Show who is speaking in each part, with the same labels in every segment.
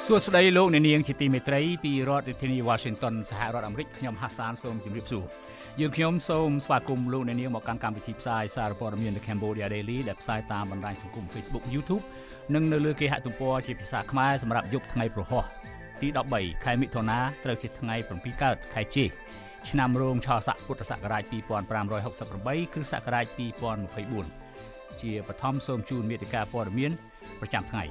Speaker 1: សួស្តីលោកអ្នកនាងជាទីមេត្រីពីរដ្ឋធានី Washington សហរដ្ឋអាមេរិកខ្ញុំហាសានសូមជម្រាបសួរយើងខ្ញុំសូមស្វាគមន៍លោកអ្នកនាងមកកាន់កម្មវិធីផ្សាយសារព័ត៌មាន The Cambodia Daily ដែលផ្សាយតាមបណ្ដាញសង្គម Facebook YouTube និងនៅលើគេហទំព័រជាភាសាខ្មែរសម្រាប់យប់ថ្ងៃប្រហោះទី13ខែមិថុនាត្រូវជាថ្ងៃ7កើតខែជេឆ្នាំរោងឆស័កពុទ្ធសករាជ2568គ្រិស្តសករាជ2024ជាបឋមសូមជូនមេតិការព័ត៌មានប្រចាំថ្ងៃ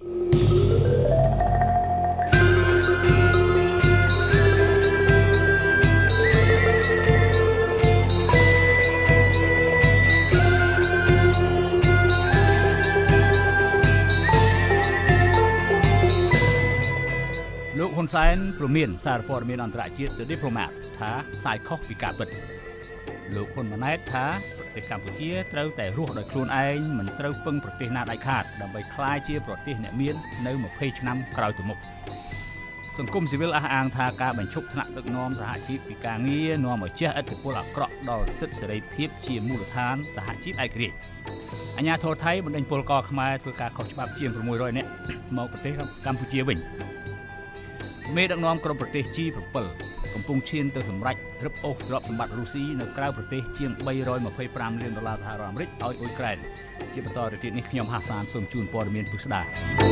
Speaker 1: លោកហ៊ុនសែនព្រមានសារព័ត៌មានអន្តរជាតិទៅ Diplomat ថាផ្សាយខុសពីការពិតលោកហ៊ុនម៉ាណែតថាប្រទេសកម្ពុជាត្រូវតែរស់ដោយខ្លួនឯងមិនត្រូវពឹងប្រទេសណាដាច់ខាតដើម្បីក្លាយជាប្រទេសអ្នកមាននៅ20ឆ្នាំក្រោយទៅមុខសង្គមស៊ីវិលអះអាងថាការបញ្ឈប់ថ្នាក់ដឹកនាំសហជីពពីការងារនាំឲ្យជះឥទ្ធិពលអាក្រក់ដល់សិទ្ធិសេរីភាពជាមូលដ្ឋានសហជីពឯករាជ្យអាជ្ញាធរថៃបណ្ដេញពលករខ្មែរធ្វើការខុសច្បាប់ជាង600នាក់មកប្រទេសកម្ពុជាវិញមេដឹកនាំក្រុមប្រទេស G7 កំពុងឈានទៅសម្រេចរឹបអូសទ្រព្យសម្បត្តិរុស្ស៊ីនៅក្រៅប្រទេសជាង$325 លានសហរដ្ឋអាមេរិកឲ្យអ៊ុយក្រែនជាបន្តទៅទៀតនេះខ្ញុំហាសានសូមជូនព័ត៌មានពិស្ដា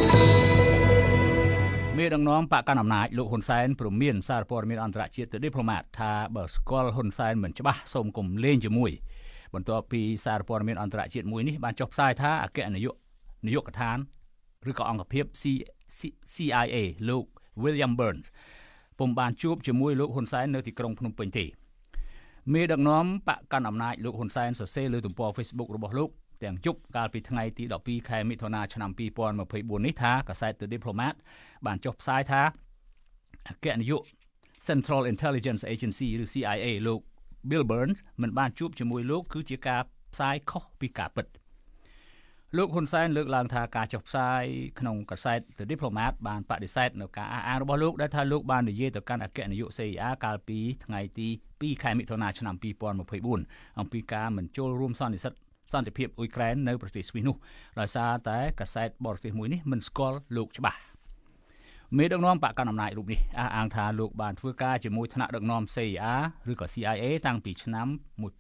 Speaker 1: មេដឹកនាំបកកណ្ដាលអំណាចលោកហ៊ុនសែនព្រមានសារព័ត៌មានអន្តរជាតិទៅ Diplomat ថាបើស្គាល់ហ៊ុនសែនមិនច្បាស់សូមកុំលេងជាមួយបន្ទាប់ពីសារព័ត៌មានអន្តរជាតិមួយនេះបានចុះផ្សាយថាអគ្គនាយកដ្ឋានឬក៏អង្គភាព CIA លោកWilliam Burns ពុំបានជួបជាមួយលោកហ៊ុនសែននៅទីក្រុងភ្នំពេញទេមេដឹកនាំបកកណ្ដាលអំណាចលោកហ៊ុនសែនសរសេរលើទំព័រ Facebook របស់លោកទាំងជប់កាលពីថ្ងៃទី12ខែមិថុនាឆ្នាំ2024នេះថាកាសែត The Diplomat បានចុះផ្សាយថាអគ្គនាយក Central Intelligence Agency ឬ CIA លោក Bill Burns មិនបានជួបជាមួយលោកគឺជាការផ្សាយខុសពីការពិតលោកហ៊ុនសែនលើកឡើងថាការចុះផ្សាយក្នុងកាសែត The Diplomat បានបដិសេធនៅការអះអាងរបស់លោកដែលថាលោកបាននិយាយទៅកាន់អគ្គនាយក CIA កាលពីថ្ងៃទី2ខែមិថុនាឆ្នាំ2024អំពីការមិនចូលរួមសន្និសីទសន្តិភាពអ៊ុយក្រែននៅប្រទេសស្វីសនោះដោយសារតែកាសែតបរទេសមួយនេះមិនស្គាល់លោកច្បាស់មេដឹកនាំបកកណ្ដាលអំណាចរូបនេះអះអាងថាលោកបានធ្វើការជាមួយថ្នាក់ដឹកនាំ CIA ឬក៏ CIA តាំងពីឆ្នាំ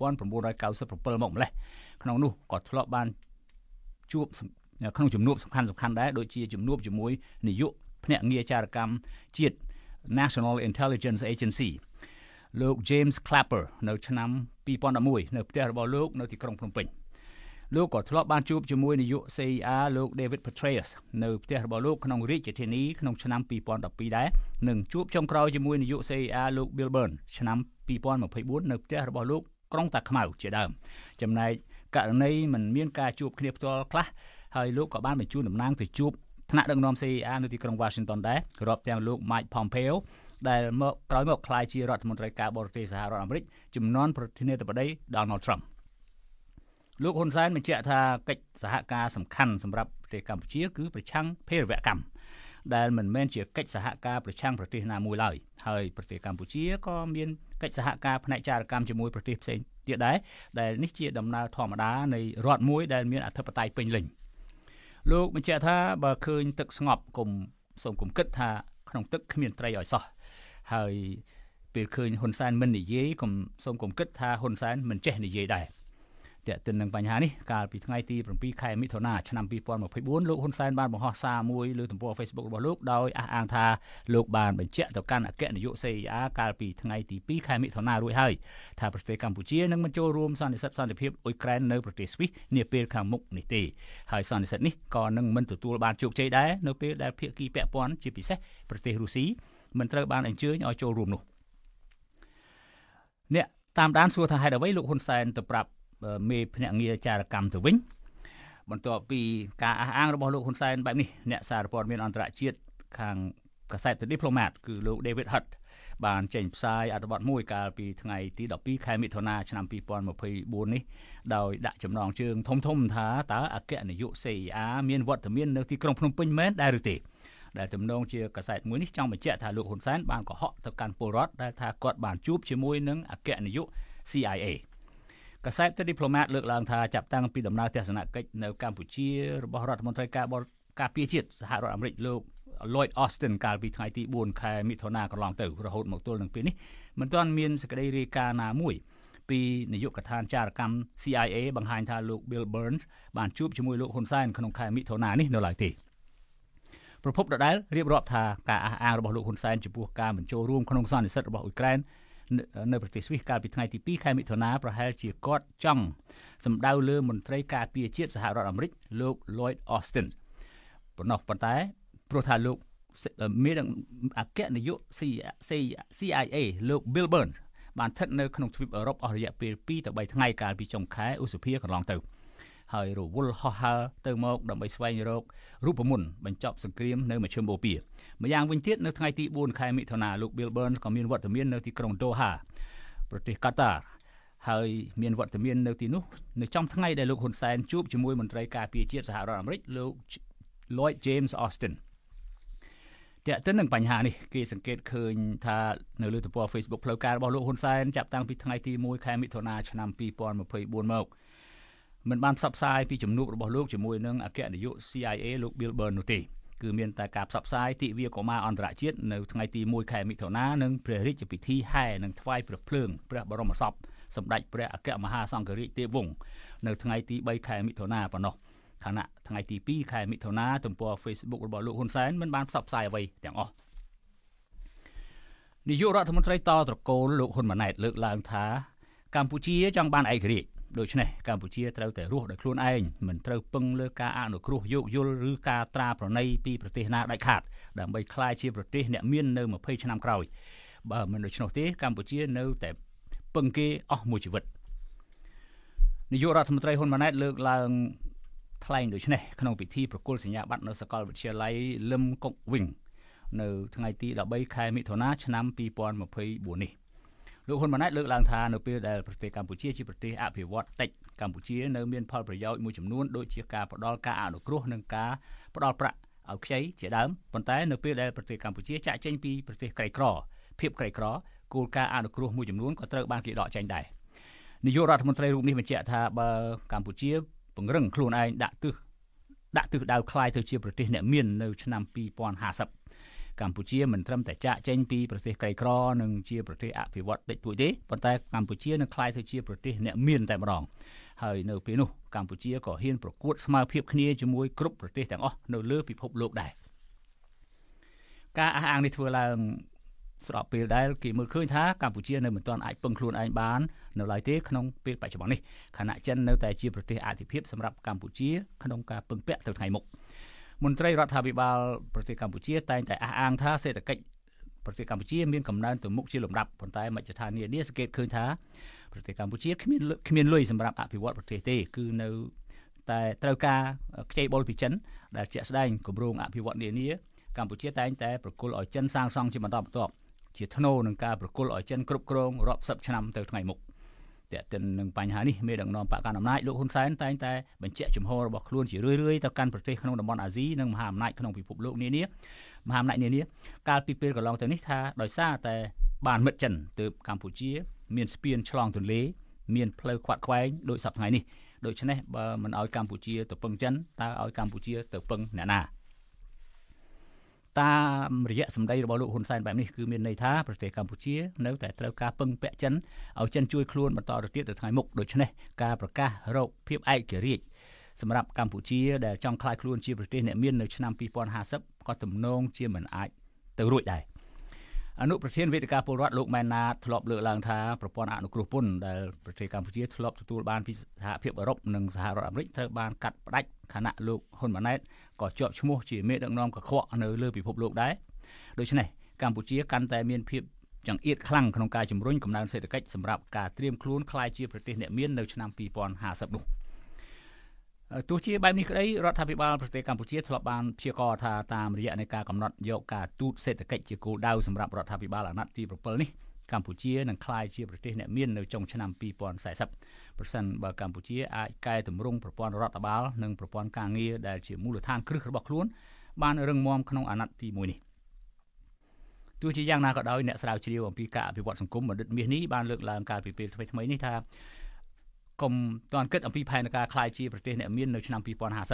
Speaker 1: 1997មកម្លេះក្នុងនោះក៏ធ្លាប់បានជួបក្នុងជំនួបសំខាន់ដែរដូចជាជំនួបជាមួយនាយកភ្នាក់ងារចារកម្មជាតិ National Intelligence Agency លោក James Clapper នៅឆ្នាំ2011នៅផ្ទះរបស់លោកនៅទីក្រុងភ្នំពេញលោកក៏ធ្លាប់បានជួបជាមួយនាយក CIA លោក David Petraeus នៅផ្ទះរបស់លោកក្នុងរាជធានីក្នុងឆ្នាំ2012ដែរនិងជួបចុងក្រោយជាមួយនាយក CIA លោក Bill Burns ឆ្នាំ2024នៅផ្ទះរបស់លោកក្រុងតាខ្មៅជាដើមចំណែកករណីមិនមានការជួបគ្នាផ្ទាល់ខ្លះហើយលោកក៏បានបញ្ជូនតំណាងទៅជួបថ្នាក់ដឹកនាំ CIA នៅទីក្រុង Washington ដែររាប់ទាំងលោក Mike Pompeo ដែលមកក្រោយមកក្លាយជារដ្ឋមន្ត្រីការបរទេសសហរដ្ឋអាមេរិកជំនាន់ប្រធានាធិបតី Donald Trump លោកហ៊ុនសែនបញ្ជាក់ថាកិច្ចសហការសំខាន់សម្រាប់ប្រទេសកម្ពុជាគឺប្រឆាំងភេរវកម្មដែលមិនមែនជាកិច្ចសហការប្រឆាំងប្រទេសណាមួយឡើយហើយប្រទេសកម្ពុជាក៏មានកិច្ចសហការផ្នែកចារកម្មជាមួយប្រទេសផ្សេងទៀតដែរដែលនេះជាដំណើរធម្មតានៃរដ្ឋមួយដែលមានអធិបតេយ្យពេញលេញលោកបញ្ជាក់ថាបើឃើញទឹកស្ងប់សូមកុំគិតថាក្នុងទឹកគ្មានត្រីឲ្យសោះហើយពេលឃើញហ៊ុនសែនមិននិយាយសូមកុំគិតថាហ៊ុនសែនមិនចេះនិយាយដែរតែទន្ទឹមនឹងបញ្ហានេះកាលពីថ្ងៃទី7ខែមិថុនាឆ្នាំ2024លោកហ៊ុនសែនបានបង្ហោះសារមួយលើទំព័រ Facebook របស់លោកដោយអះអាងថាលោកបានបញ្ជាក់ទៅកាន់អគ្គនាយក CIA កាលពីថ្ងៃទី2ខែមិថុនារួចហើយថាប្រទេសកម្ពុជានឹងមិនចូលរួមសន្និសីទសន្តិភាពអ៊ុយក្រែននៅប្រទេសស្វីសនាពេលខាងមុខនេះទេហើយសន្និសីទនេះក៏នឹងមិនទទួលបានជោគជ័យដែរនៅពេលដែលភាគីពាក់ព័ន្ធជាពិសេសប្រទេសរុស្ស៊ីមិនត្រូវបានអញ្ជើញឲ្យចូលរួមនោះអ្នកតាមដានសួរថាហេតុអ្វីលោកហ៊ុនសែនទៅប្រាប់មេភ្នាក់ងារចារកម្មទៅវិញបន្ទាប់ពីការអះអាងរបស់លោកហ៊ុនសែនបែបនេះអ្នកសារព័ត៌មានអន្តរជាតិខាងកាសែត The Diplomat គឺលោក David Hutt បានចេញផ្សាយអត្ថបទមួយកាលពីថ្ងៃទី12ខែមិថុនាឆ្នាំ2024នេះដោយដាក់ចំណងជើងធំថាតើអគ្គនាយក CIA មានវត្តមាននៅទីក្រុងភ្នំពេញមែនដែរឬទេដែលទំនងជាកាសែតមួយនេះចង់បញ្ជាក់ថាលោកហ៊ុនសែនបានកុហកទៅកាន់ពលរដ្ឋដែលថាគាត់បានជួបជាមួយនឹងអគ្គនាយក CIA កាសែត The Diplomat លើកឡើងថាចាប់តាំងពីដំណើរទស្សនកិច្ចនៅកម្ពុជារបស់រដ្ឋមន្ត្រីការពារជាតិសហរដ្ឋអាមេរិកលោក Lloyd Austin កាលពីថ្ងៃទី4ខែមិថុនាកន្លងទៅរហូតមកទល់នឹងពេលនេះមិនទាន់មានសេចក្តីរាយការណ៍ណាមួយពីនាយកដ្ឋានចារកម្ម CIA បង្ហាញថាលោក Bill Burns បានជួបជាមួយលោកហ៊ុនសែនក្នុងខែមិថុនានេះនៅឡើយទេប្រពន្ធដដែលរៀបរាប់ថាការអះអាងរបស់លោកហ៊ុនសែនចំពោះការបញ្ចូលរួមក្នុងសន្និសីទរបស់អ៊ុយក្រែននៅប្រទេសស្វីសកាលពីថ្ងៃទី2ខែមិថុនាប្រហែលជាគាត់ចង់សម្ដៅលើមន្ត្រីការពារជាតិសហរដ្ឋអាមេរិកលោក Lloyd Austin ប៉ុន្តែព្រោះថាលោកមានអគ្គនាយក CIA លោក Bill Burns បានស្ថិតនៅក្នុងទ្វីបអឺរ៉ុបអស់រយៈពេល2ទៅ3ថ្ងៃកាលពីចុងខែឧសភាកន្លងទៅហើយរវល់ហោះហើរទៅមកដើម្បីស្វែងរករូបមន្តបញ្ចប់សង្គ្រាមនៅមជ្ឈិមបូព៌ាម្យ៉ាងវិញទៀតនៅថ្ងៃទី4ខែមិថុនាលោក Bill Burns ក៏មានវត្តមាននៅទីក្រុង Doha ប្រទេសកាតាហើយមានវត្តមាននៅទីនោះនៅចំថ្ងៃដែលលោកហ៊ុនសែនជួបជាមួយមន្ត្រីការពារជាតិសហរដ្ឋអាមេរិកលោក Lloyd James Austin តែទៅនឹងបញ្ហានេះគេសង្កេតឃើញថានៅលើទំព័រ Facebook ផ្លូវការរបស់លោកហ៊ុនសែនចាប់តាំងពីថ្ងៃទី1ខែមិថុនាឆ្នាំ2024មកមិនបានផ្សព្វផ្សាយពីជំនួបរបស់លោកជាមួយនឹងអគ្គនាយក CIA លោក Bill Burns នោះទេគឺមានតែការផ្សព្វផ្សាយទិវាកុមារអន្តរជាតិនៅថ្ងៃទី1ខែមិថុនានិងព្រះរាជពិធីហែនិងថ្វាយព្រះភ្លើងព្រះបរមសពសម្ដេចព្រះអគ្គមហាសង្ឃរាជទេពវង្សនៅថ្ងៃទី3ខែមិថុនាប៉ុណ្ណោះខណៈថ្ងៃទី2ខែមិថុនាទំព័រ Facebook របស់លោកហ៊ុនសែនមិនបានផ្សព្វផ្សាយអ្វីទាំងអស់នាយករដ្ឋមន្ត្រីតត្រកូលលោកហ៊ុនម៉ាណែតលើកឡើងថាកម្ពុជាចង់បានឯករាជ្យដូច្នេះកម្ពុជាត្រូវតែរស់ដោយខ្លួនឯងមិនត្រូវពឹងលើការអនុគ្រោះយោគយល់ឬការត្រាប្រណីពីប្រទេសណាដាច់ខាតដើម្បីក្លាយជាប្រទេសអ្នកមាននៅ20ឆ្នាំក្រោយបើមិនដូច្នោះទេកម្ពុជានៅតែពឹងគេអស់មួយជីវិតនាយករដ្ឋមន្ត្រីហ៊ុនម៉ាណែតលើកឡើងថ្លែងដូចនេះក្នុងពិធីប្រគល់សញ្ញាបត្រនៅសាកលវិទ្យាល័យលឹមកុកវិញនៅថ្ងៃទី13ខែមិថុនាឆ្នាំ2024នេះលោកហ៊ុនម៉ាណែតលើកឡើងថានៅពេលដែលប្រទេសកម្ពុជាជាប្រទេសអភិវឌ្ឍតិចកម្ពុជានៅមានផលប្រយោជន៍មួយចំនួនដូចជាការផ្ដល់ការអនុគ្រោះនិងការផ្ដល់ប្រាក់ឲ្យខ្ចីជាដើមប៉ុន្តែនៅពេលដែលប្រទេសកម្ពុជាចាកចេញពីប្រទេសក្រីក្រភាពក្រីក្រគោលការណ៍អនុគ្រោះមួយចំនួនក៏ត្រូវបានគេដកចេញដែរនាយករដ្ឋមន្ត្រីរូបនេះបញ្ជាក់ថាបើកម្ពុជាពង្រឹងខ្លួនឯងដាក់ទិសដៅខ្លាយទៅជាប្រទេសអ្នកមាននៅឆ្នាំ2050កម្ពុជាមិនត្រឹមតែចាកចេញពីប្រទេសក្រីក្រនិងជាប្រទេសអភិវឌ្ឍតិចតួចទេប៉ុន្តែកម្ពុជានឹងក្លាយទៅជាប្រទេសអ្នកមានតែម្ដងហើយនៅពេលនោះកម្ពុជាក៏ហ៊ានប្រកួតស្មើភាពគ្នាជាមួយគ្រប់ប្រទេសទាំងអស់នៅលើពិភពលោកដែរការអះអាងនេះធ្វើឡើងស្របពេលដែលគេមើលឃើញថាកម្ពុជានៅមិនទាន់អាចពឹងខ្លួនឯងបាននៅឡើយទេក្នុងពេលបច្ចុប្បន្ននេះខណៈចិននៅតែជាប្រទេសអាទិភាពសម្រាប់កម្ពុជាក្នុងការពឹងពាក់ទៅថ្ងៃមុខមន្ត្រីរដ្ឋាភិបាលប្រទេសកម្ពុជាតែងតែអះអាងថាសេដ្ឋកិច្ចប្រទេសកម្ពុជាមានកំណើនទៅមុខជាលំដាប់ប៉ុន្តែមជ្ឈដ្ឋាននានាសង្កេតឃើញថាប្រទេសកម្ពុជាគ្មានលុយសម្រាប់អភិវឌ្ឍប្រទេសទេគឺនៅតែត្រូវការខ្ចីបុលពីចិនដែលជាក់ស្ដែងគម្រោងអភិវឌ្ឍនានាកម្ពុជាតែងតែប្រគល់ឲ្យចិនសាងសង់ជាបន្តបន្ទាប់ជាថ្នូរនឹងការប្រគល់ឲ្យចិនគ្រប់គ្រងរាប់សិបឆ្នាំទៅថ្ងៃមុខតែទៅនឹងបញ្ហានេះមេដឹកនាំបកកណ្ដាលអំណាចលោកហ៊ុនសែនតែងតែបញ្ជាក់ជំហររបស់ខ្លួនជារឿយៗទៅកាន់ប្រទេសក្នុងតំបន់អាស៊ីនិងមហាអំណាចក្នុងពិភពលោកនានាកាលពីពេលកន្លងទៅនេះថាដោយសារតែបានមិត្តចិនទើបកម្ពុជាមានស្ពានឆ្លងទន្លេមានផ្លូវខ្វាត់ខ្វែងដោយសពថ្ងៃនេះដូច្នេះបើមិនឲ្យកម្ពុជាទៅពឹងចិនតើឲ្យកម្ពុជាទៅពឹងអ្នកណាតាមរយៈសម្ដីរបស់លោកហ៊ុនសែនបែបនេះគឺមានន័យថាប្រទេសកម្ពុជានៅតែត្រូវការពឹងពាក់ចិនឲ្យចិនជួយខ្លួនបន្តទៅទៀតទៅថ្ងៃមុខដូច្នេះការប្រកាសរកភាពឯករាជ្យសម្រាប់កម្ពុជាដែលចង់ក្លាយខ្លួនជាប្រទេសអ្នកមាននៅឆ្នាំ2050ក៏ទំនងជាមិនអាចទៅរួចដែរអនុប្រធានវេទិកាពលរដ្ឋលោកម៉ែនណាតធ្លាប់លើកឡើងថាប្រព័ន្ធអនុគ្រោះពន្ធដែលប្រទេសកម្ពុជាធ្លាប់ទទួលបានពីសហភាពអឺរ៉ុបនិងសហរដ្ឋអាមេរិកត្រូវបានកាត់ផ្ដាច់ខណៈលោកហ៊ុនម៉ាណែតក៏ជាប់ឈ្មោះជាមេដឹកនាំកខ្វក់នៅលើពិភពលោកដែរដូច្នេះកម្ពុជាកាន់តែមានភាពចង្អៀតខ្លាំងក្នុងការជំរុញកំណើនសេដ្ឋកិច្ចសម្រាប់ការត្រៀមខ្លួនក្លាយជាប្រទេសអ្នកមាននៅឆ្នាំ2050នោះទោះជាបែបនេះក្តីរដ្ឋាភិបាលប្រទេសកម្ពុជាធ្លាប់បានព្យាករណ៍ថាតាមរយៈនៃការកំណត់យកការទូតសេដ្ឋកិច្ចជាគោលដៅសម្រាប់រដ្ឋាភិបាលអាណត្តិទី7នេះកម្ពុជានឹងក្លាយជាប្រទេសអ្នកមាននៅចុងឆ្នាំ2040ប្រសិនបើកម្ពុជាអាចកែតម្រង់ប្រព័ន្ធរដ្ឋបាលនិងប្រព័ន្ធការងារដែលជាមូលដ្ឋានគ្រឹះរបស់ខ្លួនបានរឹងមាំក្នុងអាណត្តិទី1នេះទោះជាយ៉ាងណាក៏ដោយអ្នកស្រាវជ្រាវអំពីការអភិវឌ្ឍសង្គមបណ្ឌិតមាសនេះបានលើកឡើងកាលពីពេលថ្មីនេះថាកុំតាន់គិតអំពីផែនការក្លាយជាប្រទេសអ្នកមាននៅឆ្នាំ2050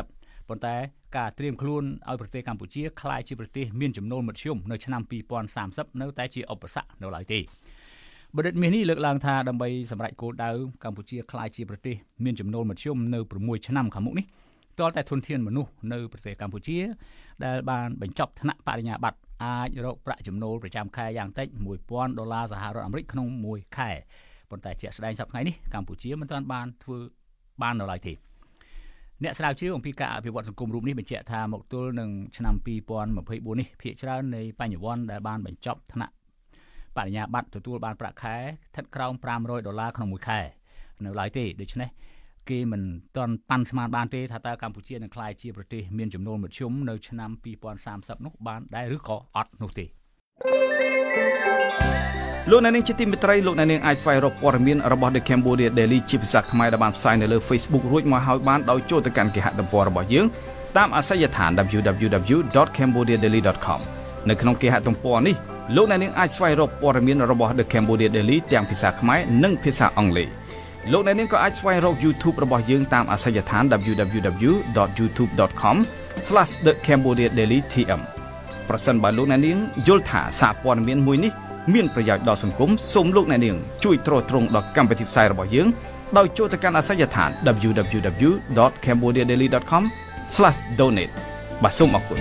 Speaker 1: ប៉ុន្តែការត្រៀមខ្លួនឲ្យប្រទេសកម្ពុជាក្លាយជាប្រទេសមានចំណូលមធ្យមនៅឆ្នាំ2030នៅតែជាឧបសគ្គនៅឡើយទេបណ្ឌិតមាសនេះលើកឡើងថាដើម្បីសម្រេចគោលដៅកម្ពុជាក្លាយជាប្រទេសមានចំណូលមធ្យមនៅ6ឆ្នាំខាងមុខនេះទាល់តែធនធានមនុស្សនៅប្រទេសកម្ពុជាដែលបានបញ្ចប់ថ្នាក់បរិញ្ញាបត្រអាចរកប្រាក់ចំណូលប្រចាំខែយ៉ាងតិច$1000សហរដ្ឋអាមេរិកក្នុងមួយខែប៉ុន្តែជាក់ស្ដែងសប្តាហ៍ថ្ងៃនេះកម្ពុជាមិនទាន់បានធ្វើបាននៅឡើយទេអ្នកស្រាវជ្រាវអំពីការអភិវឌ្ឍសង្គមរូបនេះបញ្ជាក់ថាមកទល់នឹងឆ្នាំ2024នេះភាគច្រើននៃបញ្ញវន្តដែលបានបញ្ចប់ថ្នាក់បរិញ្ញាបត្រទទួលបានប្រាក់ខែស្ថិតក្រោម$500ក្នុងមួយខែនៅឡើយទេដូច្នេះគេមិនទាន់ប៉ាន់ស្មានបានទេថាតើកម្ពុជានឹងក្លាយជាប្រទេសមានចំណូលមធ្យមនៅឆ្នាំ2030នោះបានដែរឬក៏អត់នោះទេ
Speaker 2: លោកអ្នកនាងជាទីមេត្រីលោកអ្នកនាងអាចស្វែងរកព័ត៌មានរបស់ The Cambodia Daily ជាភាសាខ្មែរដែលបានផ្សាយនៅលើ Facebook រួចមកហើយបានដោយចូលទៅកាន់គេហទំព័ររបស់យើងតាមអាសយដ្ឋាន www.cambodiadaily.com នៅក្នុងគេហទំព័រនេះលោកអ្នកនាងអាចស្វែងរកព័ត៌មានរបស់ The Cambodia Daily ទាំងភាសាខ្មែរនិងភាសាអង់គ្លេសលោកអ្នកនាងក៏អាចស្វែងរក YouTube របស់យើងតាមអាសយដ្ឋាន www.youtube.com/thecambodiadailytm ប្រសិនបើលោកអ្នកនាងយល់ថាសារព័ត៌មានមួយនេះមានប្រយោជន៍ដល់សង្គមសូមលោកអ្នកនាងជួយទ្រទ្រង់ដល់កម្មវិធីផ្សាយរបស់យើងដោយចូលទៅកាន់អាសយដ្ឋាន www.cambodiadaily.com/donate បាទសូមអរគុណ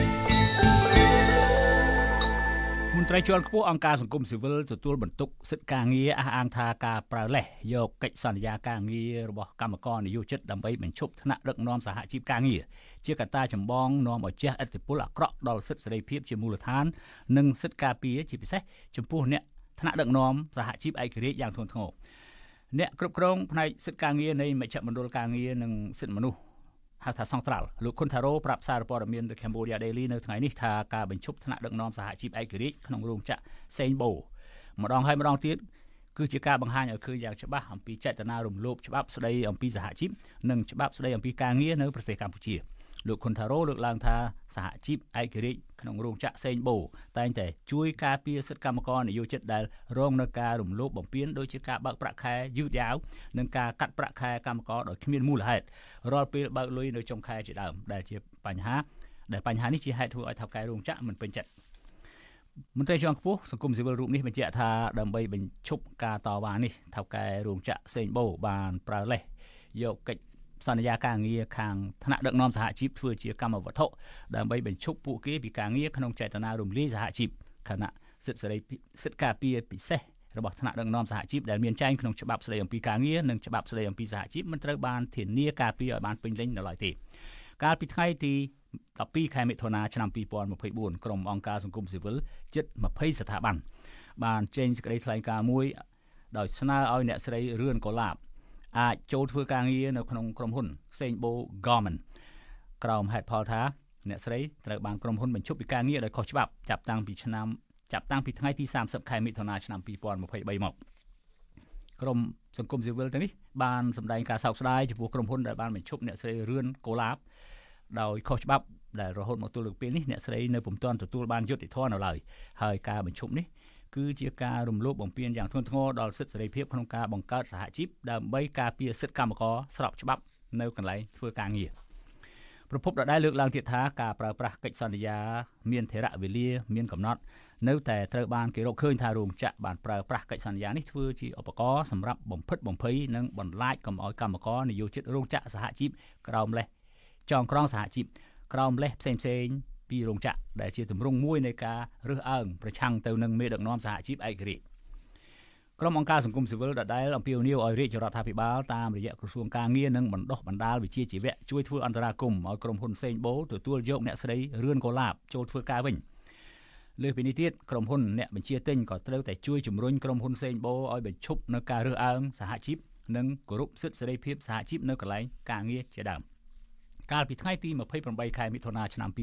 Speaker 1: មន្ត្រីជាន់ខ្ពស់អង្គការសង្គមស៊ីវិលទទួលបន្ទុកសិទ្ធិការងារអះអាងថាការប្រើលេសយកកិច្ចសន្យាការងាររបស់កម្មករនិយោជិតដើម្បីបញ្ឈប់ថ្នាក់ដឹកនាំសហជីពការងារជាកត្តាចម្បងនាំឲ្យជះឥទ្ធិពលអាក្រក់ដល់សិទ្ធិសេរីភាពជាមូលដ្ឋាននិងសិទ្ធិការពារជាពិសេសចំពោះអ្នកថ្នាក់ដឹកនាំសហជីពឯករាជ្យយ៉ាងធ្ងន់ធ្ងរអ្នកគ្រប់គ្រងផ្នែកសិទ្ធិការងារនៃមជ្ឈមណ្ឌលការងារនិងសិទ្ធិមនុស្សហៅថាសង្ត្រាល់លោកខុនថារ៉ូប្រាប់សារព័ត៌មាន The Cambodia Daily នៅថ្ងៃនេះថាការបញ្ឈប់ថ្នាក់ដឹកនាំសហជីពឯករាជ្យក្នុងរោងចក្រសេងបូម្ដងហើយម្ដងទៀតគឺជាការបង្ហាញឲ្យឃើញយ៉ាងច្បាស់អំពីចេតនារំលោភច្បាប់ស្តីអំពីសហជីពនិងច្បាប់ស្តីអំពីការងារនៅប្រទេសកម្ពុជាលោកខុនថារ៉ូលើកឡើងថាសហជីពឯករាជ្យក្នុងរោងចក្រសេងបូតែងតែជួយការពារសិទ្ធិកម្មករនិយោជិតដែលរងនឹងការរំលោភបំពានដូចជាការបើកប្រាក់ខែយឺតយ៉ាវនិងការកាត់ប្រាក់ខែកម្មករដោយគ្មានមូលហេតុរាល់ពេលបើកលុយនៅចុងខែជាដើមដែលជាបញ្ហានេះជាហេតុធ្វើឲ្យថៅកែរោងចក្រមិនពេញចិត្តមន្ត្រីជាន់ខ្ពស់សង្គមស៊ីវិលរូបនេះបញ្ជាក់ថាដើម្បីបញ្ឈប់ការតវ៉ានេះថៅកែរោងចក្រសេងបូបានប្រើលេសយកកិច្ចសន្យាការងារខាងថ្នាក់ដឹកនាំសហជីពធ្វើជាកម្មវត្ថុដើម្បីបញ្ឈប់ពួកគេពីការងារក្នុងចេតនារំលាយសហជីពខណៈសិទ្ធិការពារពិសេសរបស់ថ្នាក់ដឹកនាំសហជីពដែលមានចែងក្នុងច្បាប់ស្តីអំពីការងារនិងច្បាប់ស្តីអំពីសហជីពមិនត្រូវបានធានាការពារឲ្យបានពេញលេញនៅឡើយទេកាលពីថ្ងៃទី12ខែមិថុនាឆ្នាំ2024ក្រុមអង្គការសង្គមស៊ីវិលជិត20ស្ថាប័នបានចេញសេចក្តីថ្លែងការណ៍មួយដោយស្នើឲ្យអ្នកស្រីរឿនកូឡាបអាចចូលធ្វើការងារនៅក្នុងក្រុមហ៊ុនសេងបូ Garment ក្រោមហេតុផលថាអ្នកស្រីត្រូវបានក្រុមហ៊ុនបញ្ឈប់ពីការងារដោយខុសច្បាប់ចាប់តាំងពីថ្ងៃទី30ខែមិថុនាឆ្នាំ2023មកក្រុមសង្គមស៊ីវិលទាំងនេះបានសម្ដែងការសោកស្ដាយចំពោះក្រុមហ៊ុនដែលបានបញ្ឈប់អ្នកស្រីរឿនកូឡាបដោយខុសច្បាប់ដែលរហូតមកទល់នឹងពេលនេះអ្នកស្រីនៅពុំទាន់ទទួលបានយុត្តិធម៌នៅឡើយហើយការបញ្ឈប់នេះគឺជាការរំលោភបំពានយ៉ាងធ្ងន់ធ្ងរដល់សិទ្ធិសេរីភាពក្នុងការបង្កើតសហជីពដើម្បីការពារសិទ្ធិកម្មករស្របច្បាប់នៅកន្លែងធ្វើការងារប្រពន្ធដដែលលើកឡើងទៀតថាការប្រើប្រាស់កិច្ចសន្យាមានថេរវេលាមានកំណត់នៅតែត្រូវបានគេរកឃើញថារោងចក្របានប្រើប្រាស់កិច្ចសន្យានេះធ្វើជាឧបករណ៍សម្រាប់បំផិតបំភ័យនិងបន្លាចកុំឲ្យកម្មករនិយោជិតរោងចក្រសហជីពក្រោមលេសចងក្រងសហជីពក្រោមលេសផ្សេងពីរោងចក្រដែលជាទម្រង់មួយនៃការរើសអើងប្រឆាំងទៅនឹងមេដឹកនាំសហជីពឯករាជ្យក្រុមអង្គការសង្គមស៊ីវិលដដែលអំពាវនាវឲ្យរាជរដ្ឋាភិបាលតាមរយៈក្រសួងការងារនិងបណ្ដុះបណ្ដាលវិជ្ជាជីវៈជួយធ្វើអន្តរាគមន៍ឲ្យក្រុមហ៊ុនសេងបូទទួលយកអ្នកស្រីរឿនកូឡាបចូលធ្វើការវិញលើសពីនេះទៀតក្រុមហ៊ុនអ្នកបញ្ជាទិញក៏ត្រូវតែជួយជំរុញក្រុមហ៊ុនសេងបូឲ្យបញ្ឈប់នៅការរើសអើងសហជីពនិងគោរពសិទ្ធិសេរីភាពសហជីពនៅកន្លែងការងារជាដើមកាលពីថ្ងៃទី28ខែមិថុនាឆ្នាំ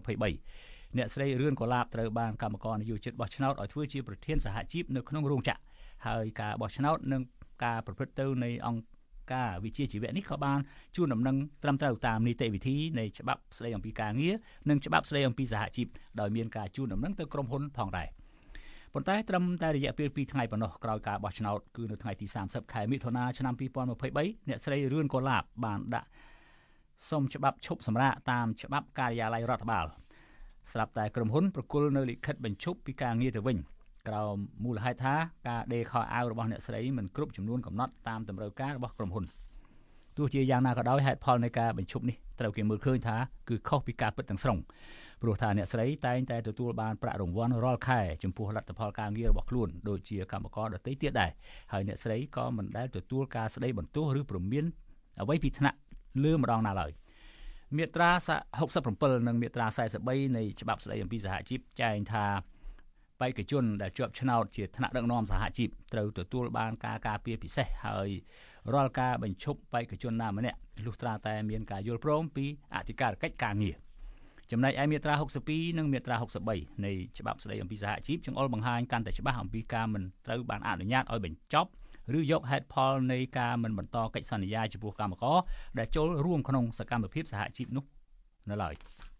Speaker 1: 2023អ្នកស្រីរឿនកូឡាបត្រូវបានកម្មករនិយោជិតបោះឆ្នោតឲ្យធ្វើជាប្រធានសហជីពនៅក្នុងរោងចក្រហើយការបោះឆ្នោតនិងការប្រព្រឹត្តទៅនៃអង្គការវិជាជីវៈនេះក៏បានជួនដំណឹងត្រឹមត្រូវតាមនីតិវិធីនៃច្បាប់ស្តីអំពីការងារនិងច្បាប់ស្តីអំពីសហជីពដោយមានការជួនដំណឹងទៅក្រុមហ៊ុនផងដែរប៉ុន្តែត្រឹមតែរយៈពេល2ថ្ងៃប៉ុណ្ណោះក្រោយការបោះឆ្នោតគឺនៅថ្ងៃទី30ខែមិថុនាឆ្នាំ2023អ្នកស្រីរឿនកូឡាបបានដាក់សុំច្បាប់ឈប់សម្រាកតាមច្បាប់ការិយាល័យរដ្ឋបាលស្រាប់តែក្រុមហ៊ុនប្រគល់នៅលិខិតបញ្ឈប់ពីការងារទៅវិញក្រោមមូលហេតុថាការដេកខោអាវរបស់អ្នកស្រីមិនគ្រប់ចំនួនកំណត់តាមតម្រូវការរបស់ក្រុមហ៊ុនទោះជាយ៉ាងណាក៏ដោយហេតុផលនៃការបញ្ឈប់នេះត្រូវគេមើលឃើញថាគឺខុសពីការពិតទាំងស្រុងព្រោះថាអ្នកស្រីតែងតែទទួលបានប្រាក់រង្វាន់រាល់ខែចំពោះលទ្ធផលការងាររបស់ខ្លួនដូចជាកម្មករដទៃទៀតដែរហើយអ្នកស្រីក៏មិនដែលទទួលការស្ដីបន្ទោសឬព្រមានអ្វីពីថ្នាក់លើម្ដងណាឡើយមាត្រា67និងមាត្រា43នៃច្បាប់ស្តីអំពីសហជីពចែងថាបេក្ខជនដែលជាប់ឆ្នោតជាថ្នាក់ដឹកនាំសហជីពត្រូវទទួលបានការការពារពិសេសហើយរាល់ការបញ្ឈប់បេក្ខជនណាម្នាក់លុះត្រាតែមានការយល់ព្រមពីអធិការកិច្ចការងារចំណែកឯមាត្រា62និងមាត្រា63នៃច្បាប់ស្តីអំពីសហជីពចង្អុលបង្ហាញកាន់តែច្បាស់អំពីការមិនត្រូវបានអនុញ្ញាតឲ្យបញ្ចប់ឬយកហេតុផលនៃការមិនបន្តកិច្ចសន្យាចំពោះកម្មករដែលចូលរួមក្នុងសកម្មភាពសហជីពនោះនៅឡើយ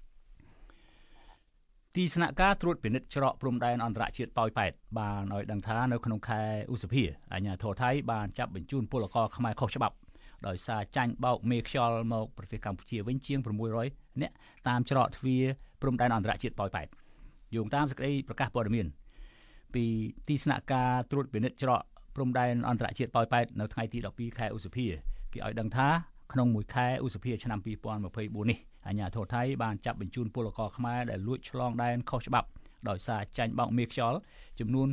Speaker 1: ទីស្នាក់ការត្រួតពិនិត្យច្រកព្រំដែនអន្តរជាតិប៉ោយប៉ែតបានឲ្យដឹងថានៅក្នុងខែឧសភាអាជ្ញាធរថៃបានចាប់បញ្ជូនពលករខ្មែរខុសច្បាប់ដោយសារចាញ់បោកមេខ្យល់មកប្រទេសកម្ពុជាវិញជាង600នាក់តាមច្រកទ្វារព្រំដែនអន្តរជាតិប៉ោយប៉ែតយោងតាមសេចក្តីប្រកាសព័ត៌មានពីទីស្នាក់ការត្រួតពិនិត្យច្រកព្រំដែនអន្តរជាតិប៉ោយប៉ែតនៅថ្ងៃទី12ខែឧសភាគេឲ្យដឹងថាក្នុងមួយខែឧសភាឆ្នាំ2024នេះអាជ្ញាធរថៃបានចាប់បញ្ជូនពលករខ្មែរដែលលួចឆ្លងដែនខុសច្បាប់ដោយសារចាញ់បោកមេខ្យល់ចំនួន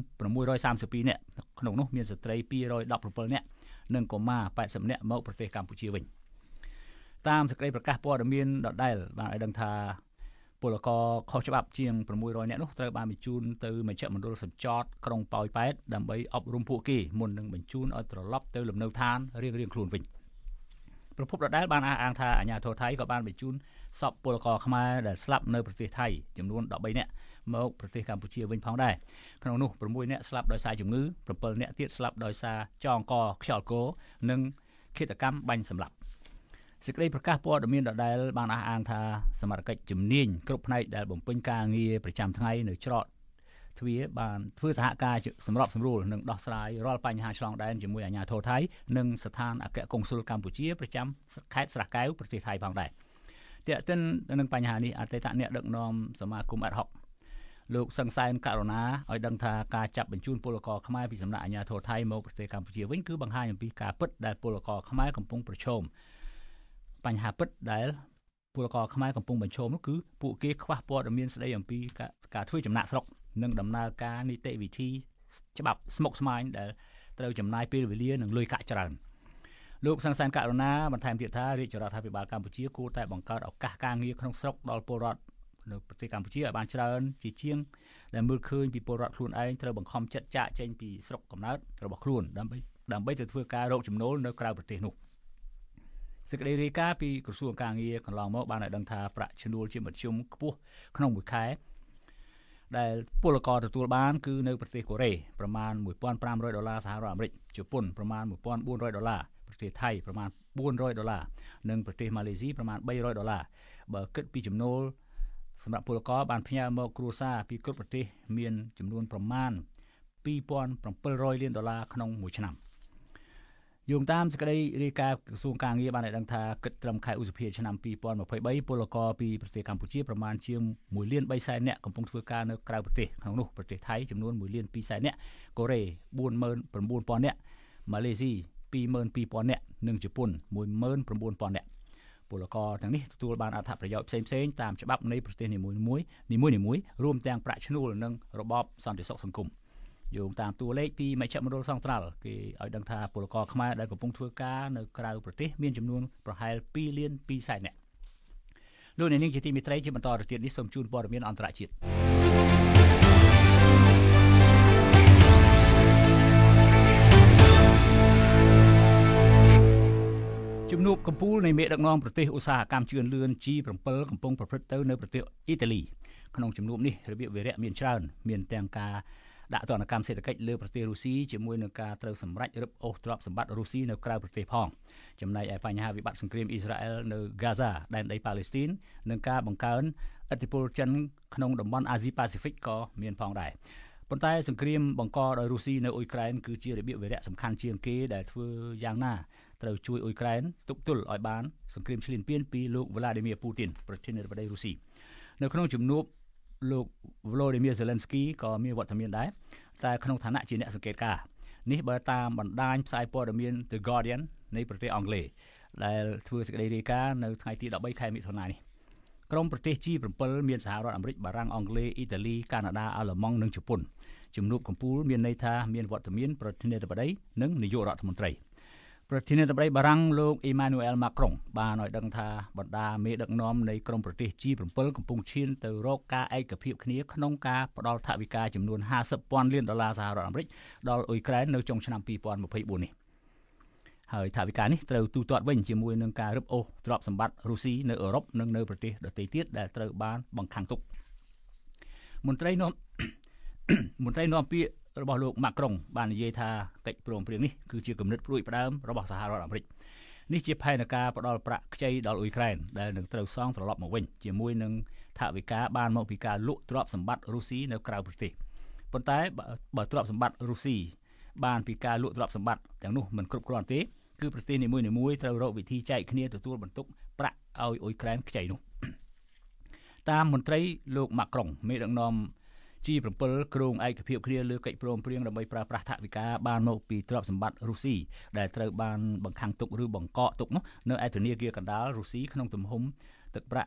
Speaker 1: 632នាក់ក្នុងនោះមានស្ត្រី217នាក់និងកុមារ80នាក់មកប្រទេសកម្ពុជាវិញតាមសេចក្តីប្រកាសព័ត៌មានដដែលបានឲ្យដឹងថាពលករខុសច្បាប់ជាង600នាក់នោះត្រូវបានបញ្ជូនទៅមជ្ឈមណ្ឌលសម្ចតក្រុងប៉ោយប៉ែតដើម្បីអប់រំពួកគេមុននឹងបញ្ជូនឲ្យត្រឡប់ទៅលំនៅឋានរៀងៗខ្លួនវិញប្រពន្ធដដែលបានអះអាងថាអាជ្ញាធរថៃក៏បានបញ្ជូនសពពលករខ្មែរដែលស្លាប់នៅប្រទេសថៃចំនួន13នាក់មកប្រទេសកម្ពុជាវិញផងដែរក្នុងនោះ6នាក់ស្លាប់ដោយសារជំងឺ7នាក់ទៀតស្លាប់ដោយសារចងកខ្យល់គោនិងឃាតកម្មបាញ់សម្លាប់សេចក្តីប្រកាសព័ត៌មានដដែលបានអះអាងថាសមត្ថកិច្ចជំនាញគ្រប់ផ្នែកដែលបំពេញការងារប្រចាំថ្ងៃនៅច្រកទ្វារបានធ្វើសហការសម្របសម្រួលនិងដោះស្រាយរាល់បញ្ហាឆ្លងដែនជាមួយអាជ្ញាធរថៃនិងស្ថានអគ្គកុងស៊ុលកម្ពុជាប្រចាំខេត្តស្រះកែវប្រទេសថៃផងដែរទាក់ទិននឹងបញ្ហានេះអតីតអ្នកដឹកនាំសមាគមអាត់ហុកលោកសឹងសែនករណាឲ្យដឹងថាការចាប់បញ្ជូនពលករខ្មែរពីសំណាក់អាជ្ញាធរថៃមកប្រទេសកម្ពុជាវិញគឺបង្ហាញអំពីការពិតដែលពលករខ្មែរកំពុងប្រឈមបញ្ហាពិតដែលពលករខ្មែរកំពុងប្រឈមនោះគឺពួកគេខ្វះព័ត៌មានស្តីអំពីការធ្វើចំណាកស្រុកនិងដំណើរការនីតិវិធីច្បាប់ស្មុគស្មាញដែលត្រូវចំណាយពេលវេលានិងលុយកាក់ច្រើនលោកសង្សានករណាបន្ថែមទៀតថារាជរដ្ឋាភិបាលកម្ពុជាគួរតែបង្កើតឱកាសការងារក្នុងស្រុកដល់ពលរដ្ឋនៅប្រទេសកម្ពុជាឲ្យបានច្រើនជាជាងដែលមើលឃើញពីពលរដ្ឋខ្លួនឯងត្រូវបង្ខំចិត្តចាកចេញពីស្រុកកំណើតរបស់ខ្លួនដើម្បីទៅធ្វើការរកចំណូលនៅក្រៅប្រទេសនោះសេចក្តីរាយការណ៍ពីក្រសួងការងារកន្លងមកបានឲ្យដឹងថាប្រាក់ឈ្នួលជាមធ្យមខ្ពស់ក្នុងមួយខែដែលពលករទទួលបានគឺនៅប្រទេសកូរ៉េប្រមាណ$1,500សហរដ្ឋអាមេរិកជប៉ុនប្រមាណ$1,400ប្រទេសថៃប្រមាណ$400និងប្រទេសម៉ាឡេស៊ីប្រមាណ$300បើគិតពីចំណូលសម្រាប់ពលករបានផ្ញើមកគ្រួសារពីគ្រប់ប្រទេសមានចំនួនប្រមាណ$2,700លានក្នុងមួយឆ្នាំយោងតាមសេចក្តីរាយការណ៍ក្រសួងការងារបានឲ្យដឹងថាគិតត្រឹមខែឧសភាឆ្នាំ2023ពលករពីប្រទេសកម្ពុជាប្រមាណជាង1,300,000នាក់កំពុងធ្វើការនៅក្រៅប្រទេសក្នុងនោះប្រទេសថៃចំនួន1,200,000នាក់កូរ៉េ49,000នាក់ម៉ាឡេស៊ី22,000នាក់និងជប៉ុន19,000នាក់ពលករទាំងនេះទទួលបានអត្ថប្រយោជន៍ផ្សេងៗតាមច្បាប់នៃប្រទេសនីមួយៗរួមទាំងប្រាក់ឈ្នួលនិងរបបសន្តិសុខសង្គមយោងតាមតួលេខពីមជ្ឈមណ្ឌលសង្ត្រាល់គេឲ្យដឹងថាពលករខ្មែរដែលកំពុងធ្វើការនៅក្រៅប្រទេសមានចំនួនប្រហែល2,200,000នាក់លោកអ្នកនាងជាទីមេត្រីជាបន្តទៅទៀតនេះសូមជូនព័ត៌មានអន្តរជាតិជំនួបកំពូលនៃមេដឹកនាំប្រទេសឧស្សាហកម្មជឿនលឿន G7 កំពុងប្រព្រឹត្តទៅនៅប្រទេសអ៊ីតាលីក្នុងជំនួបនេះរបៀបវារៈមានច្រើនមានទាំងការដាក់ទណ្ឌកម្មសេដ្ឋកិច្ចលើប្រទេសរុស្ស៊ីជាមួយនឹងការត្រូវសម្រេចរឹបអូសទ្រព្យសម្បត្តិរុស្ស៊ីនៅក្រៅប្រទេសផងចំណែកឯបញ្ហាវិបត្តិសង្គ្រាមអ៊ីស្រាអែលនៅហ្គាហ្សាដែនដីប៉ាឡេស្ទីននិងការបង្កើនឥទ្ធិពលចិនក្នុងតំបន់អាស៊ីប៉ាស៊ីហ្វិកក៏មានផងដែរប៉ុន្តែសង្គ្រាមបង្កដោយរុស្ស៊ីនៅអ៊ុយក្រែនគឺជារបៀបវារៈសំខាន់ជាងគេដែលធ្វើយ៉ាងណាត្រូវជួយអ៊ុយក្រែនទប់ទល់ឲ្យបានសង្គ្រាមឈ្លានពានពីលោក Vladimir Putin ប្រធានាធិបតីរុស្ស៊ីនៅក្នុងជំនួបលោក Volodymyr Zelensky ក៏មានវត្តមានដែរតែក្នុងឋានៈជាអ្នកសង្កេតការណ៍នេះបើតាមបណ្ដាញផ្សាយព័ត៌មាន The Guardian នៃប្រទេសអង់គ្លេសដែលធ្វើសេចក្តីរាយការណ៍នៅថ្ងៃទី13ខែមិថុនានេះក្រុមប្រទេស G7 មានសហរដ្ឋអាមេរិកបារាំងអង់គ្លេសអ៊ីតាលីកាណាដាអាល្លឺម៉ង់និងជប៉ុនជំនួបកំពូលមានន័យថាមានវត្តមានប្រធានាធិបតីនិងនាយករដ្ឋមន្ត្រីប្រធានាធិបតីបារាំងលោក Emmanuel Macron បានឲ្យដឹងថាបណ្ដាមេដឹកនាំនៃក្រុមប្រទេស G7 កំពុងឈានទៅរកការឯកភាពគ្នាក្នុងការផ្ដល់ថវិកាចំនួន$50,000 លានសហរដ្ឋអាមេរិកដល់អ៊ុយក្រែននៅចុងឆ្នាំ2024នេះហើយថវិកានេះត្រូវទូទាត់វិញជាមួយនឹងការរឹបអូសទ្រព្យសម្បត្តិរុស្ស៊ីនៅអឺរ៉ុបនិងនៅប្រទេសដទៃទៀតដែលត្រូវបានបង្ខាំងទុកមន្ត្រីនាំពាក្យរបស់លោក Macron បាននិយាយថាកិច្ចព្រមព្រៀងនេះគឺជាគំនិតព្រួយផ្ដើមរបស់សហរដ្ឋអាមេរិកនេះជាផែនការផ្ដល់ប្រាក់ខ្ចីដល់អ៊ុយក្រែនដែលនឹងត្រូវសងត្រឡប់មកវិញជាមួយនឹងថវិកាបានមកពីការលក់ទ្រព្យសម្បត្តិរុស្ស៊ីនៅក្រៅប្រទេសប៉ុន្តែបើទ្រព្យសម្បត្តិរុស្ស៊ីបានពីការលក់ទ្រព្យសម្បត្តិទាំងនោះមិនគ្រប់គ្រាន់ទេគឺប្រទេសនីមួយៗត្រូវរកវិធីចែកគ្នាទទួលបន្ទុកប្រាក់ឲ្យអ៊ុយក្រែនខ្ចីនោះតាមមន្ត្រីលោក Macron មេដឹកនាំG7 គ្រងឯកភាពគ្នាលើកិច្ចព្រមព្រៀងដើម្បីប្រើប្រាស់ថវិកាបានមកពីទ្រព្យសម្បត្តិរុស្ស៊ីដែលត្រូវបានបង្ខាំងទុកឬបង្កកទុកនោះនៅឯធនាគារកណ្ដាលរុស្ស៊ីក្នុងទំហំទឹកប្រាក់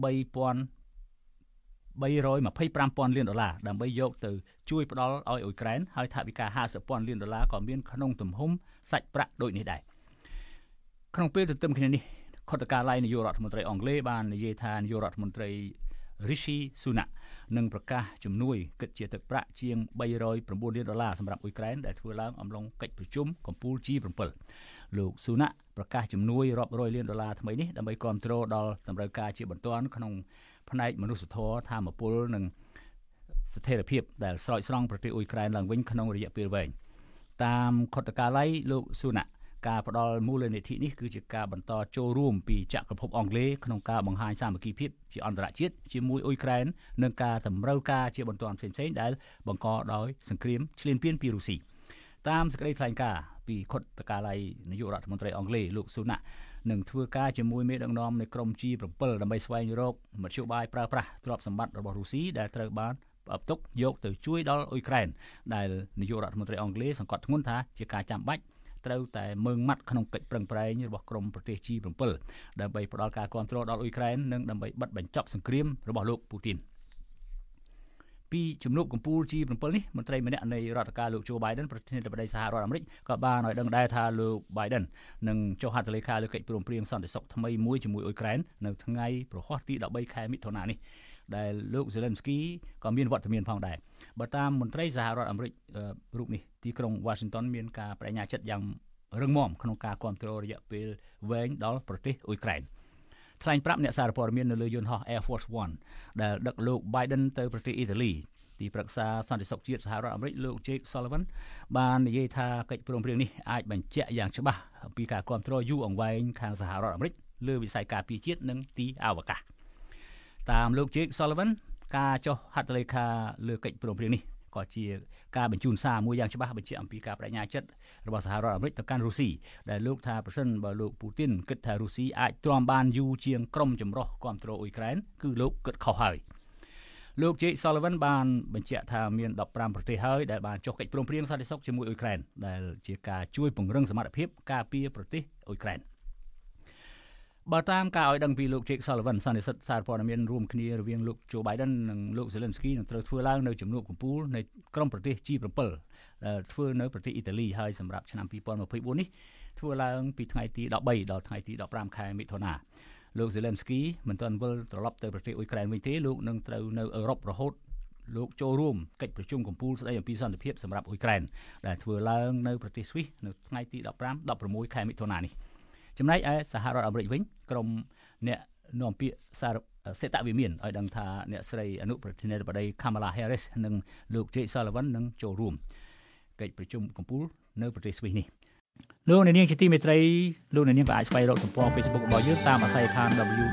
Speaker 1: $325,000 លានដើម្បីយកទៅជួយផ្ដល់ឲ្យអ៊ុយក្រែនហើយថវិកា$50,000 លានក៏មានក្នុងទំហំសាច់ប្រាក់ដូចនេះដែរក្នុងពេលទន្ទឹមគ្នានេះខុទ្ទកាល័យនាយករដ្ឋមន្ត្រីអង់គ្លេសបាននិយាយថានាយករដ្ឋមន្ត្រីRishi Sunak នឹងប្រកាសជំនួយគិតជាទឹកប្រាក់ជាង$309 លានសម្រាប់អ៊ុយក្រែនដែលធ្វើឡើងអំឡុងកិច្ចប្រជុំកំពូល G7 លោក Sunak ប្រកាសជំនួយរាប់រយលានដុល្លារថ្មីនេះដើម្បីគាំទ្រដល់តម្រូវការជាបន្ទាន់ក្នុងផ្នែកមនុស្សធម៌ថាមពលនិងស្ថិរភាពដែលស្រោចស្រង់ប្រទេសអ៊ុយក្រែនឡើងវិញក្នុងរយៈពេលវែងតាមខុទ្ទកាល័យលោក Sunakការផ្ដល់មូលនិធិនេះគឺជាការបន្តចូលរួមពីចក្រភពអង់គ្លេសក្នុងការបង្ហាញសាមគ្គីភាពជាអន្តរជាតិជាមួយអ៊ុយក្រែននិងការតម្រូវការជាបន្ទាន់ផ្សេងៗដែលបង្កដោយសង្គ្រាមឈ្លានពានពីរុស្ស៊ីតាមសេចក្តីថ្លែងការណ៍ពីខុទ្ទកាល័យនាយករដ្ឋមន្ត្រីអង់គ្លេសលោកស៊ូណាក់នឹងធ្វើការជាមួយមេដឹកនាំនៃក្រុម G7 ដើម្បីស្វែងរកមធ្យោបាយប្រើប្រាស់ទ្រព្យសម្បត្តិរបស់រុស្ស៊ីដែលត្រូវបានផ្អាប់ទុកយកទៅជួយដល់អ៊ុយក្រែនដែលនាយករដ្ឋមន្ត្រីអង់គ្លេសសង្កត់ធ្ងន់ថាជាការចាំបាច់ត្រូវតែមើងម៉ាត់ក្នុងកិច្ចប្រឹងប្រែងរបស់ក្រុមប្រទេស G7 ដើម្បីផ្ដល់ការគាំទ្រដល់អ៊ុយក្រែននិងដើម្បីបិទបញ្ចប់សង្គ្រាមរបស់លោកពូទីនពីជំនួបកំពូល G7 នេះមន្ត្រីម្នាក់នៃរដ្ឋការលោក Joe Biden ប្រធានាធិបតីសហរដ្ឋអាមេរិកក៏បានឲ្យដឹងដែរថាលោក Biden នឹងចុះហត្ថលេខាលើកិច្ចព្រមព្រៀងសន្តិសុខថ្មីមួយជាមួយអ៊ុយក្រែននៅថ្ងៃប្រហ័សទី13ខែមិថុនានេះដែលលោក Zelensky ក៏មានវត្តមានផងដែរបើតាមមន្ត្រីសហរដ្ឋអាមេរិករូបនេះទីក្រុង Washington មានការបដិញ្ញាចិត្តយ៉ាងរឹងមាំក្នុងការគាំទ្ររយៈពេលវែងដល់ប្រទេសអ៊ុយក្រែនថ្លែងប្រាប់អ្នកសារព័ត៌មាននៅលើយន្តហោះ Air Force One ដែលដឹកលោក Biden ទៅប្រទេសអ៊ីតាលីទីប្រឹក្សាសន្តិសុខជាតិសហរដ្ឋអាមេរិកលោក Jake Sullivan បាននិយាយថាកិច្ចព្រមព្រៀងនេះអាចបញ្ជាក់យ៉ាងច្បាស់ពីការគាំទ្រយូរអង្វែងខាងសហរដ្ឋអាមេរិកលើវិស័យការពារជាតិនិងទីអវកាសតាមលោក Jake Sullivan ការចុះហត្ថលេខាលើកិច្ចព្រមព្រៀងនេះក៏ជាការបញ្ជូនសារមួយយ៉ាងច្បាស់បញ្ជាក់អំពីការបដិញ្ញាចិត្តរបស់សហរដ្ឋអាមេរិកទៅកាន់រុស្ស៊ីដែលលោកថាប្រសិនបើលោកពូទីនគិតថារុស្ស៊ីអាចទ្រាំបានយូរជាងក្រុមចម្រុះគាំទ្រអ៊ុយក្រែនគឺលោកគិតខុសហើយលោក Jake Sullivan បានបញ្ជាក់ថាមាន15ប្រទេសហើយដែលបានចុះកិច្ចព្រមព្រៀងសន្តិសុខជាមួយអ៊ុយក្រែនដែលជាការជួយពង្រឹងសមត្ថភាពការពារប្រទេសអ៊ុយក្រែនបើតាមការឲ្យដឹងពីលោក Jake Sullivan សន្និសីទសារព័ត៌មានរួមគ្នារវាងលោក Joe Biden និងលោក Zelensky នឹងត្រូវធ្វើឡើងនៅជំនួបកំពូលនៃក្រុមប្រទេស G7 ដែលធ្វើនៅប្រទេសអ៊ីតាលីហើយសម្រាប់ឆ្នាំ2024នេះធ្វើឡើងពីថ្ងៃទី13ដល់ថ្ងៃទី15ខែមិថុនាលោក Zelensky មិនទាន់វិលត្រឡប់ទៅប្រទេសអ៊ុយក្រែនវិញទេលោកនឹងត្រូវនៅអឺរ៉ុបរហូតលោកចូលរួមកិច្ចប្រជុំកំពូលស្ដីអំពីសន្តិភាពសម្រាប់អ៊ុយក្រែនដែលធ្វើឡើងនៅប្រទេសស្វីសនៅថ្ងៃទី15-16ខែមិថុនានេះចំណែកឯសហរដ្ឋអាមេរិកវិញក្រុមអ្នកនាំពាក្យសេតវិមានឲ្យដឹងថាអ្នកស្រីអនុប្រធានាធិបតី Kamala Harris និងលោក Jake Sullivan នឹងចូលរួមកិច្ចប្រជុំកំពូលនៅប្រទេសស្វីសនេះលោកអ្នកនាងជាទីមេត្រីលោកអ្នកនាងក៏អាចស្វែងរកទំព័រ Facebook របស់យើងតាមអាស័យដ្ឋាន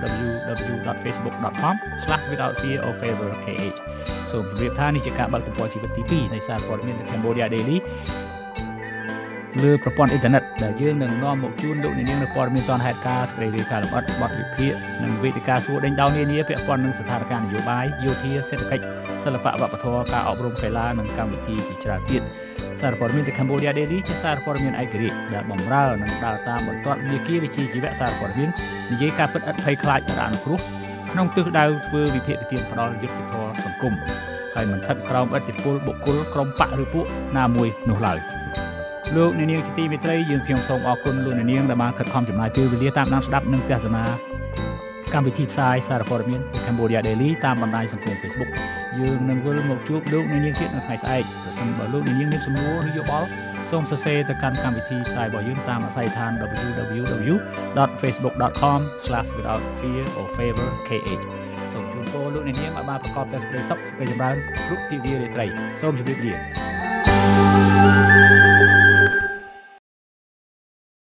Speaker 1: www.facebook.com/withoutfearorfavourkh សូមជម្រាបថានេះជាការបើកទំព័រជីវិតទី2នៃសារព័ត៌មាន The Cambodia Daily លើប្រព័ន្ធអ៊ីនធឺណិតដែលយើងនឹងនាំមកជូនលោកអ្នកនាងនៅព័ត៌មានទាន់ហេតុការណ៍សេចក្តីរាយការណ៍លម្អិតបទវិភាគនិងវេទិកាសួរដេញដោលនានាពាក់ព័ន្ធនឹងស្ថានភាពនយោបាយយោធាសេដ្ឋកិច្ចសិល្បៈវប្បធម៌ការអប់រំកីឡានិងកម្មវិធីជាច្រើនទៀតសារព័ត៌មាន The Cambodia Daily ជាសារព័ត៌មានឯករាជ្យដែលបម្រើនិងដើរតាមបន្ទាត់មាគ៌ាវិជ្ជាជីវៈសារព័ត៌មាននិយាយការពិតឥតភ័យខ្លាចរអនុគ្រោះក្នុងទិសដៅធ្វើវិភាគទានផ្ដាល់យុត្តិធម៌សង្គមហើយមិនស្ថិតក្រោមឥទ្ធិពលបុគ្គលក្រុមបកឬពួកណាមួយនោះឡើយលោកអ្នកនាងជាទីមេត្រីយើងខ្ញុំសូមអរគុណលោកអ្នកនាងដែលបានខិតខំចំណាយពេលវេលាតាមដានស្ដាប់និងទស្សនាកម្មវិធីផ្សាយសារព័ត៌មាន Cambodia Daily តាមបណ្ដាញសង្គម Facebook យើងនឹងវិលមកជួបលោកអ្នកនាងទៀតនៅថ្ងៃស្អែកប្រសិនបើលោកអ្នកនាងមានសំណួរឬយោបល់សូមសរសេរទៅកាន់កម្មវិធីផ្សាយរបស់យើងតាមអាស័យដ្ឋាន www.facebook.com/withoutfearorfavorkh សូមជូនពរលោកអ្នកនាងឲ្យបានប្រកបតែសេចក្តីសុខសេចក្តីចម្រើនគ្រប់ទិវារាត្រីសូមជម្រាបលា